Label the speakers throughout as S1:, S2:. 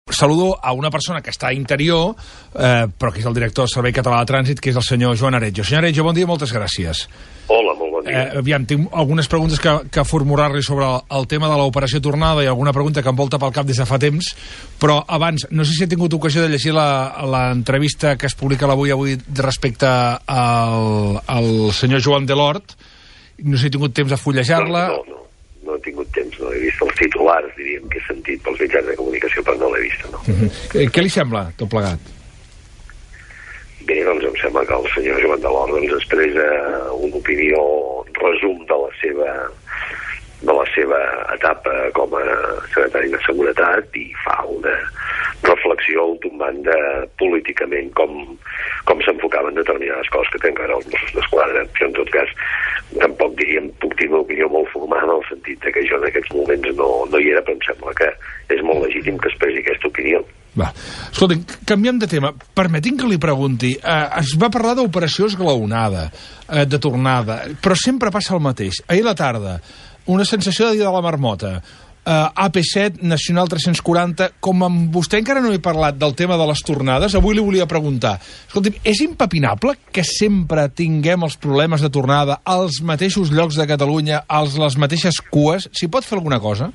S1: saludo a una persona que està a Interior, però que és el director del Servei Català de Trànsit, que és el senyor Joan Aretjo. Senyor Aretjo, bon dia, moltes gràcies.
S2: Hola, molt bon dia.
S1: Aviam, tinc algunes preguntes que formular-li sobre el tema de l'operació Tornada i alguna pregunta que em volta pel cap des de fa temps, però abans, no sé si he tingut ocasió de llegir l'entrevista que es publica avui respecte al senyor Joan Delort. No sé si he tingut temps de fullejar-la.
S2: No he tingut temps, no he vist els titulars, diríem, que he sentit pels mitjans de comunicació, però no l'he vist, no.
S1: Què li sembla, tot plegat?
S2: Bé, doncs em sembla que el senyor Joan Delort expressa una opinió, un resum de la seva etapa com a secretari de Seguretat i fa una reflexió tombant políticament com s'enfocaven determinades coses que tenen que veure els Mossos d'Esquadra. Jo, en tot cas, tampoc diríem, puc dir una opinió molt formada en el sentit que jo en aquests moments no hi era, però em sembla que és molt legítim que expressi aquesta opinió.
S1: Va. Escolta, canviem de tema. Permetin que li pregunti. Es va parlar d'operació esglaonada, de tornada, però sempre passa el mateix. Ahir a la tarda, una sensació de dia de la marmota. AP7, Nacional 340, com amb vostè encara no he parlat del tema de les tornades, avui li volia preguntar, escolti'm, és impepinable que sempre tinguem els problemes de tornada als mateixos llocs de Catalunya, les mateixes cues? S'hi pot fer alguna cosa?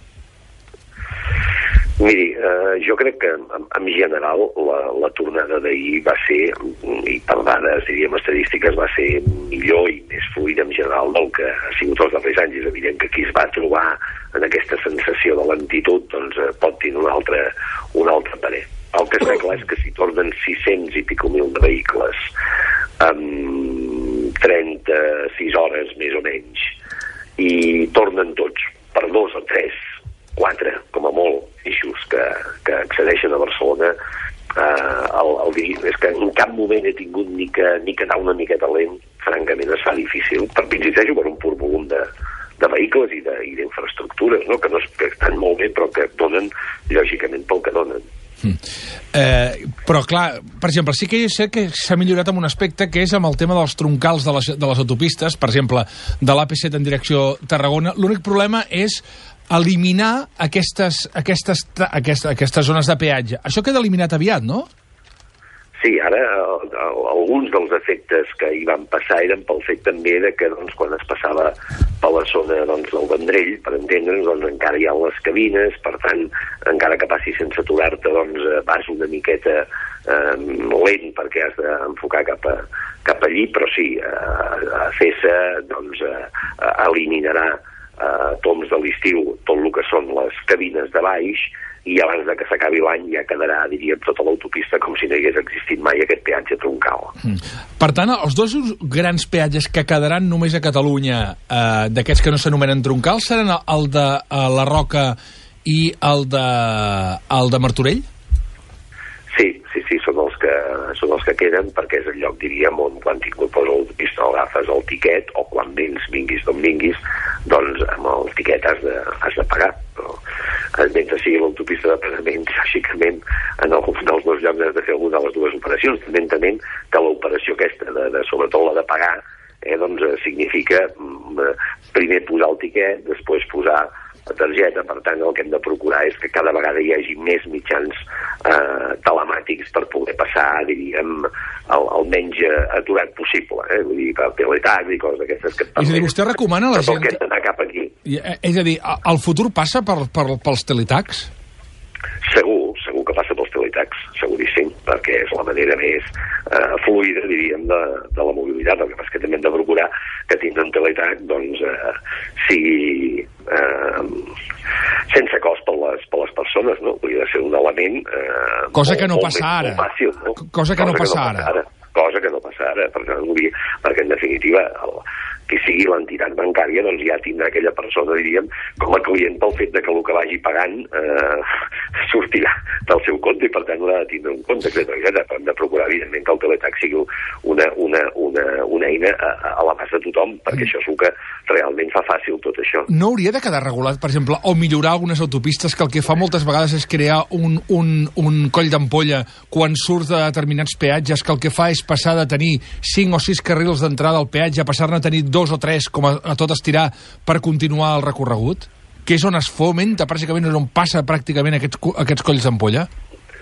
S2: Miri, jo crec que en general la tornada d'ahir va ser, i per dades, diríem, estadístiques, va ser millor i més fluida en general del que ha sigut els darrers anys. És evident que qui es va trobar en aquesta sensació de lentitud doncs pot tenir un altre parer. El que està clar és que si tornen 600 i pico mil de vehicles amb 36 hores més o menys i tornen tots per 2 o 3, 4, com a molt, eixos que accedeixen a Barcelona, és que en cap moment he tingut ni que anar una miqueta lent. Francament es fa difícil, insisteixo, per un pur volum de vehicles i d'infraestructures, no? Que estan molt bé, però que donen, lògicament, pel que donen.
S1: Però clar, per exemple, sí que és cert que s'ha millorat en un aspecte que és amb el tema dels troncals de les autopistes, per exemple, de l'AP7 en direcció Tarragona. L'únic problema és eliminar aquestes zones de peatge. Això queda eliminat aviat, no?
S2: Sí, ara alguns dels efectes que hi van passar eren pel fet també de que quan es passava per la zona del Vendrell, per entendre'ns, encara hi ha les cabines, per tant, encara que passi sense aturar-te, vas una miqueta lent perquè has d'enfocar cap allí, però sí, CESA eliminarà toms de l'estiu tot el que són les cabines de baix i abans de que s'acabi l'any ja quedarà, diríem, tota l'autopista com si no hagués existit mai aquest peatge troncal.
S1: Per tant, els dos grans peatges que quedaran només a Catalunya d'aquests que no s'anomenen troncals seran el de la Roca i el de Martorell?
S2: Sí, són els que queden, perquè és el lloc, diríem, on quan t'incorpores a l'autopista agafes el tiquet, o quan vinguis d'on vinguis, doncs amb el tiquet has de pagar. Però, mentre sigui l'autopista de pagament, lògicament, en algun dels dos llocs has de fer alguna de les dues operacions. També entenent que l'operació aquesta, sobretot la de pagar, significa primer posar el tiquet, després posar la targeta. Per tant, el que hem de procurar és que cada vegada hi hagi més mitjans telemàtics per poder passar, diríem, el menys aturat possible, vull dir, per teletacs i coses d'aquestes que et
S1: permeten. És a dir, vostè recomana a la gent...
S2: Que hem d'anar cap aquí.
S1: És a dir, el futur passa pels teletacs?
S2: Segur que passa pels teletacs, seguríssim, perquè és la manera més fluida, diríem, de la mobilitat. El que passa és que també hem de procurar que tindre un teletac sigui sense cost per les persones, no? Hauria de ser un element
S1: cosa que no passa ara.
S2: Fàcil, no?
S1: Cosa que no passa ara. Perquè en definitiva qui sigui l'entitat bancària ja tindrà aquella persona, diríem, com a client pel fet de que el que vagi pagant sortirà del seu compte i per tant haurà de tindre un compte, etcètera. Hem de procurar, evidentment, que el teletac sigui una eina a l'abast de tothom, perquè això és el que realment fa fàcil tot això. No hauria de quedar regulat, per exemple, o millorar algunes autopistes que el que fa moltes vegades és crear un coll d'ampolla quan surts de determinats peatges, que el que fa és passar de tenir 5 o 6 carrils d'entrada al peatge a passar-ne a tenir 2 o 3, com a tot estirar, per continuar el recorregut? Que és on es fomenta, pràcticament, on passa pràcticament aquests colls d'ampolla?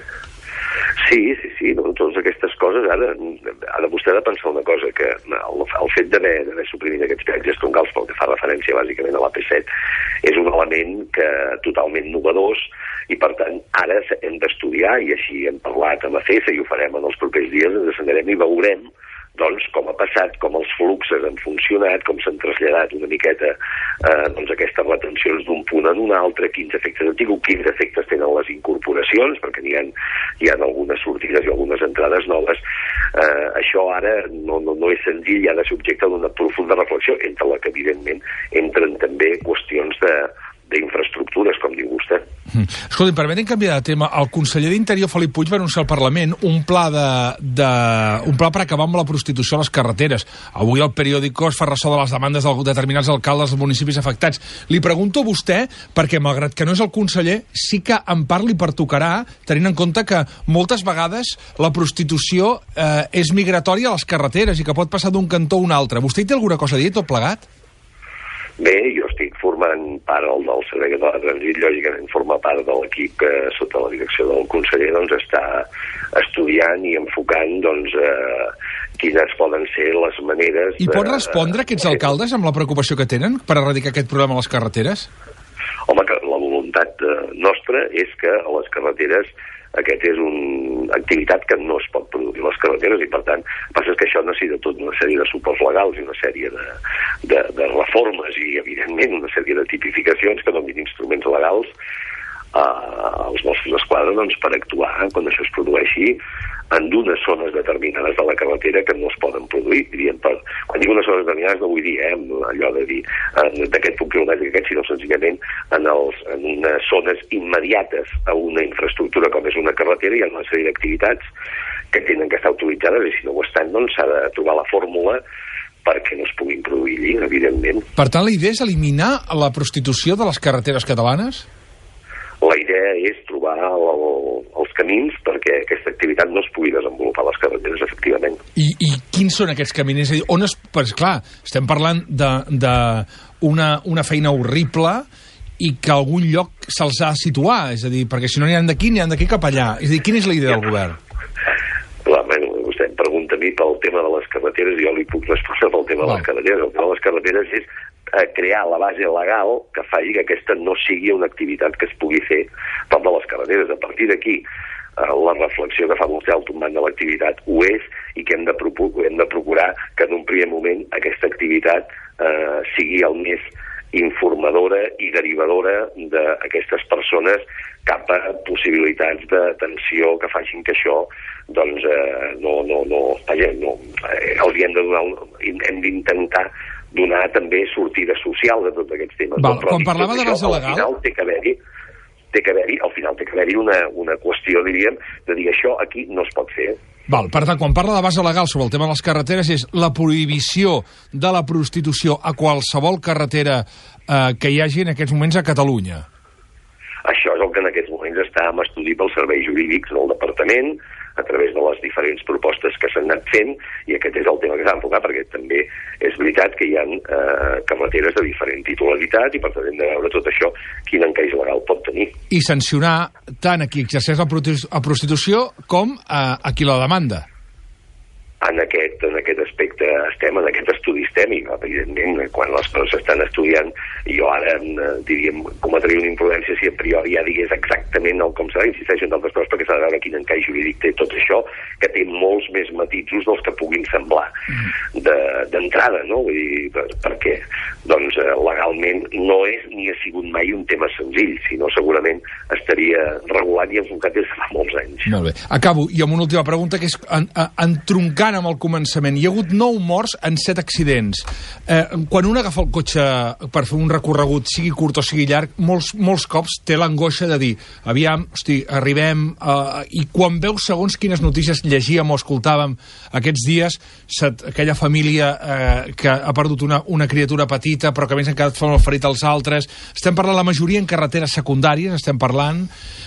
S1: Sí, no, totes aquestes coses, ara vostè ha de pensar una cosa, que el fet d'haver suprimit aquests peatges troncals pel que fa referència bàsicament a l'AP7 és un element totalment novedós i per tant ara hem d'estudiar, i així hem parlat amb ACESA i ho farem en els propers dies, ens assentarem i veurem doncs com ha passat, com els fluxes han funcionat, com s'han traslladat una miqueta aquestes retencions d'un punt en un altre, quins efectes han tingut, quins efectes tenen les incorporacions, perquè hi ha algunes sortides i algunes entrades noves. Això ara no és senzill i ha de ser objecte d'una profunda reflexió, entre la que evidentment entren també qüestions d'infraestructures, com diu vostè.
S3: Escolti, permetin canviar de tema. El conseller d'Interior, Felip Puig, va anunciar al Parlament un pla per acabar amb la prostitució a les carreteres. Avui el periòdico es fa ressò de les demandes de determinats alcaldes dels municipis afectats. Li pregunto a vostè, perquè malgrat que no és el conseller, sí que en part li pertocarà, tenint en compte que moltes vegades la prostitució és migratòria a les carreteres i que pot passar d'un cantó a un altre. Vostè hi té alguna cosa a dir, tot plegat?
S1: Bé, jo estic formant part del Servei Català de Trànsit, lògicament forma part de l'equip que sota la direcció del conseller està estudiant i enfocant quines poden ser les maneres...
S3: I pot respondre aquests alcaldes amb la preocupació que tenen per erradicar aquest problema a les carreteres?
S1: Home, que la voluntat nostra és que a les carreteres aquest és una activitat que no es pot produir a les carreteres i, per tant, passa que això necessita tota una sèrie de suports legals i una sèrie de reformes i, evidentment, una sèrie de tipificacions que donin instruments legals als Mossos d'Esquadra per actuar quan això es produeixi en unes zones determinades de la carretera que no es poden produir. Quan dic unes zones determinades no vull dir allò de dir d'aquest punt quilomètric aquest, sinó senzillament en unes zones immediates a una infraestructura com és una carretera hi ha una sèrie d'activitats que tenen que estar autoritzades i si no ho estan s'ha de trobar la fórmula perquè no es puguin produir allí, evidentment.
S3: Per tant, la idea és eliminar la prostitució de les carreteres catalanes?
S1: La idea és trobar els camins perquè aquesta activitat no es pugui desenvolupar a les carreteres, efectivament.
S3: I quins són aquests camins? És a dir, pues, clar, estem parlant d'una feina horrible i que a algun lloc se'ls ha de situar, és a dir, perquè si no n'hi ha d'aquí, n'hi ha d'aquí cap allà. És a dir, quina és la idea del govern?
S1: Clar, vostè em pregunta a mi pel tema de les carreteres i jo li puc respondre pel tema de les carreteres. El tema de les carreteres és crear la base legal que faci que aquesta no sigui una activitat que es pugui fer prop de les carreteres. A partir d'aquí, la reflexió que fa vostè al tombant de l'activitat ho és i que hem de procurar que en un primer moment aquesta activitat sigui el més informadora i derivadora d'aquestes persones cap a possibilitats d'atenció que facin que això hem d'intentar donar també sortida social de tots aquests temes.
S3: Quan parlava de base legal...
S1: Al final té que haver-hi una qüestió, diríem, de dir això aquí no es pot fer.
S3: Per tant, quan parla de base legal sobre el tema de les carreteres és la prohibició de la prostitució a qualsevol carretera que hi hagi en aquests moments a Catalunya.
S1: Això és el que en aquests moments està en estudi pels serveis jurídics del departament, a través de les diferents propostes que s'han anat fent, i aquest és el tema que s'ha d'enfocar, perquè també és veritat que hi ha carreteres de diferent titularitat, i per tant hem de veure tot això, quin encaix legal pot tenir.
S3: I sancionar tant a qui exerceix la prostitució com a qui la demanda.
S1: En aquest aspecte estem, en aquest estudi estem, i evidentment quan les coses s'estan estudiant, jo ara diríem, cometria una imprudència si a priori ja digués exactament el com serà, insisteixo en d'altres coses perquè s'ha de veure quin encaix jurídic té tot això, que té molts més matisos dels que puguin semblar d'entrada, no? Vull dir, perquè legalment no és ni ha sigut mai un tema senzill, sinó segurament estaria regulat i enfocat des de fa molts anys.
S3: Molt bé. Acabo, i amb una última pregunta, que és entroncant amb el començament. Hi ha hagut 9 morts en 7 accidents. Quan un agafa el cotxe per fer un recorregut, sigui curt o sigui llarg, molts cops té l'angoixa de dir, aviam, arribem... I quan veus segons quines notícies llegíem o escoltàvem aquests dies, aquella família que ha perdut una criatura petita, però que a més han quedat molt ferit als altres. Estem parlant la majoria en carreteres secundàries, estem parlant...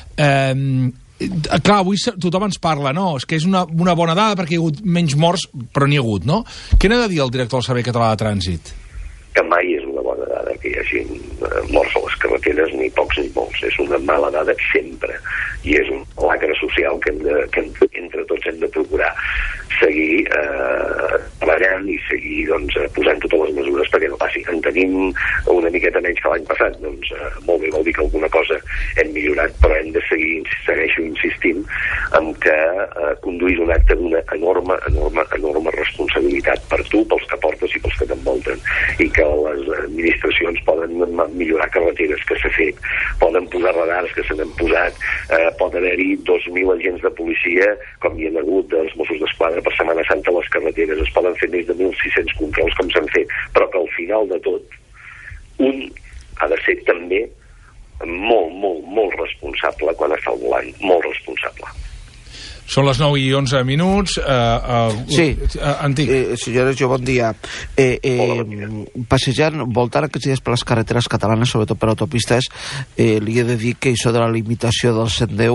S3: Clar, avui tothom ens parla, no? És que és una bona dada perquè hi ha hagut menys morts, però n'hi ha hagut, no? Què n'ha de dir el director del Servei Català de Trànsit?
S1: Que mai és una una bona dada que hi hagi morts a les carreteres, ni pocs ni molts. És una mala dada sempre, i és un lacre social que entre tots hem de procurar seguir treballant i seguir posant totes les mesures perquè no passi. En tenim una miqueta menys que l'any passat, doncs molt bé, vol dir que alguna cosa hem millorat, però hem de segueixo insistint en que conduís un acte d'una enorme responsabilitat per tu, pels que portes i pels que t'envolten, i que les administracions poden millorar carreteres que s'ha fet, poden posar radars que se n'han posat, pot haver-hi 2.000 agents de policia, com hi ha hagut dels Mossos d'Esquadra per Setmana Santa a les carreteres, es poden fer més de 1.600 controls com s'han fet, però que al final de tot un ha de ser també molt responsable quan està al volant, molt responsable.
S3: Són les 9:11.
S4: Sí,
S3: Antic.
S4: senyores, bon dia. Passejant, voltant aquests dies per les carreteres catalanes, sobretot per autopistes, li he de dir que això de la limitació del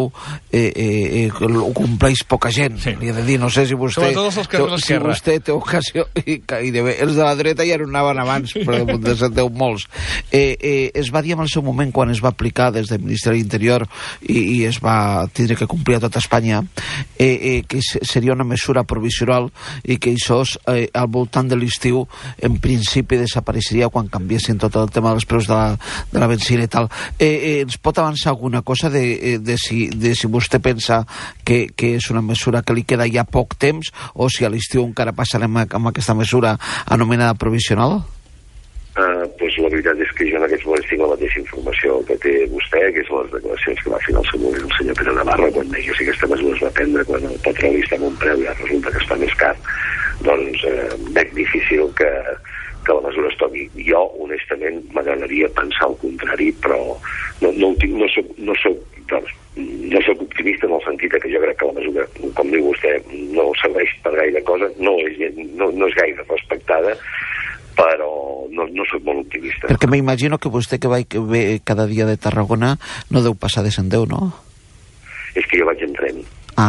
S4: 110 ho compleix poca gent. Sí. Li he de dir, no sé si vostè... Si vostè té ocasió... I els de la dreta ja no anaven abans, però de 110 molts. Es va dir en el seu moment, quan es va aplicar des del Ministeri de l'Interior i es va tindre que complir a tot Espanya, que seria una mesura provisional i que això al voltant de l'estiu en principi desapareixeria quan canviessin tot el tema dels preus de la benzina i tal. Ens pot avançar alguna cosa de si vostè pensa que és una mesura que li queda ja poc temps, o si a l'estiu encara passarem amb aquesta mesura anomenada provisional?
S1: Pues la veritat és que jo en aquests moments tinc la mateixa informació que té vostè, que és les declaracions que va fer el seu moment el senyor Pere Navarro quan deia si aquesta mesura es va prendre quan el petroli està en un preu i ara resulta que està més car. Doncs veig difícil que la mesura es toqui. Jo, honestament, m'agradaria pensar el contrari, però no soc optimista en el sentit que jo crec que la mesura, com diu vostè, no serveix per gaire cosa, no és gaire respectada, però no soc molt optimista.
S4: Perquè m'imagino que vostè que ve cada dia de Tarragona no deu passar de 110, no?
S1: És que jo vaig en tren.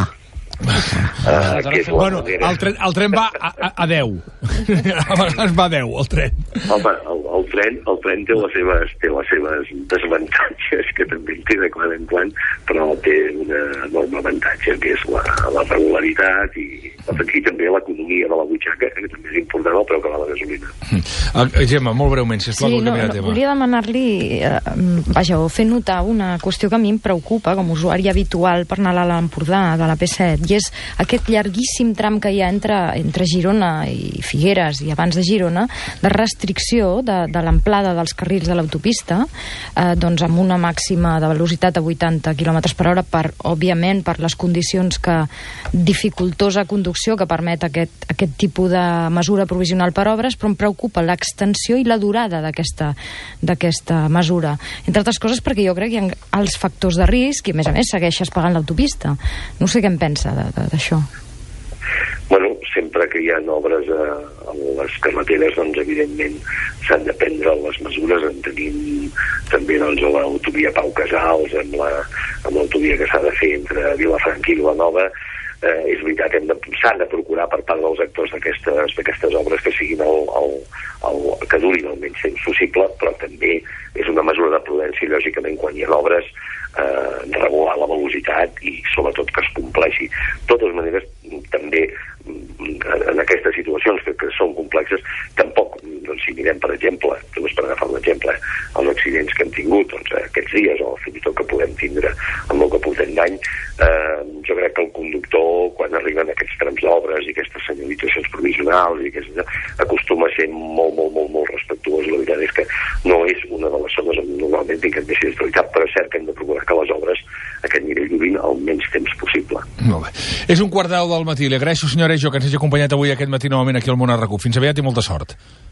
S3: Bueno, el tren va a 10. A vegades va a 10, el tren.
S1: Home, el tren té les seves desavantatges, que també en té de quan en quan, però té un enorme avantatge, que és la regularitat i també l'economia de la butxaca, que també és important el preu que va la gasolina.
S3: Gemma, molt breument, sisplau,
S5: sí, volia demanar-li, o fer notar una qüestió que a mi em preocupa com a usuari habitual per anar a l'Empordà de la P7, i és aquest llarguíssim tram que hi ha entre Girona i Figueres i abans de Girona, de restricció de l'amplada dels carrils de l'autopista, doncs amb una màxima de velocitat a 80 km/h òbviament per les condicions dificultosa conducció que permet aquest tipus de mesura provisional per obres, però em preocupa l'extensió i la durada d'aquesta mesura. Entre altres coses perquè jo crec que hi ha els factors de risc i a més segueixes pagant l'autopista. No sé què en pensa d'això.
S1: Bueno, sempre que hi ha obres a les carreteres, doncs evidentment s'han de prendre les mesures. En tenim també l'autovia Pau Casals, amb l'autovia que s'ha de fer entre Vilafranca i Vilanova. És veritat, s'ha de procurar per part dels actors d'aquestes obres que siguin que durin el menys temps possible, però també és una mesura de prudència, lògicament, quan hi ha obres, regular la velocitat i sobretot que es compleixi. De totes maneres, també en aquestes situacions que són complexes, tampoc, si mirem, per exemple, només per agafar un exemple, els accidents que hem tingut aquests dies, o fins i tot que podem tindre amb el que portem d'any, jo crec que el conductor, quan arriben aquests trams d'obres i aquestes senyalitzacions provisionals, acostuma a ser molt respectuós. La veritat és que no és una de les zones on normalment tinguem més sinistralitat, però és cert que hem de procurar que les obres a aquest nivell durin el menys temps possible.
S3: Molt bé. És 1:15 del matí. Li agraeixo, senyora Ejo, que ens hagi acompanyat avui aquest matí novament aquí al Món a RAC1. Fins aviat i molta sort.